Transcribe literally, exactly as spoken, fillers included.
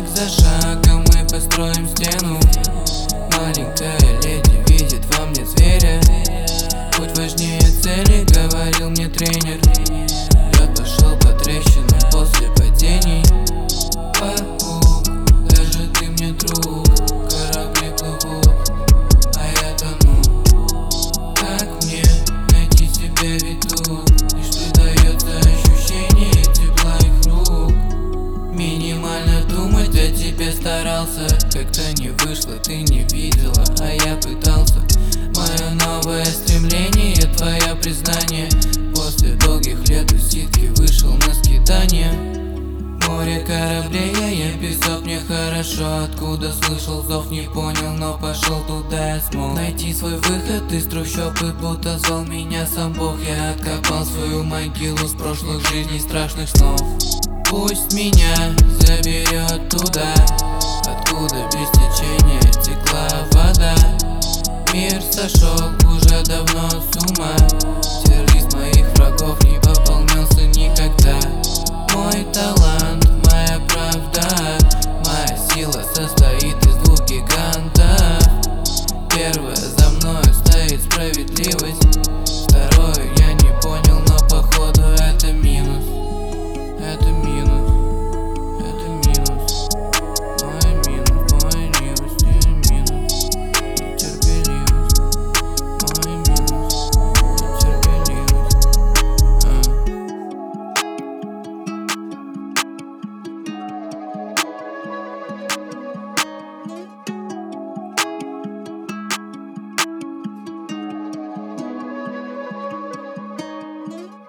Шаг за шагом мы построим стену. Маленькая леди видит во мне зверя. Путь важнее цели, говорил мне тренер. Я пошел по трещинам после падений. Паук, даже ты мне друг. Корабли плывут, а я тону. Как мне найти себя ведь тут? И что дается ощущение тепла их рук? Минимально думать о тебе старался. Как-то не вышло, ты не видела, а я пытался. Мое новое стремление, твое признание. После долгих лет усидки вышел на скитание. Море кораблей, а я песок, мне хорошо. Откуда слышал зов, не понял, но пошел туда я смог найти свой выход из трущоб, и будто звал меня сам Бог. Я откопал свою могилу с прошлых жизней, страшных снов. Пусть меня заберет туда,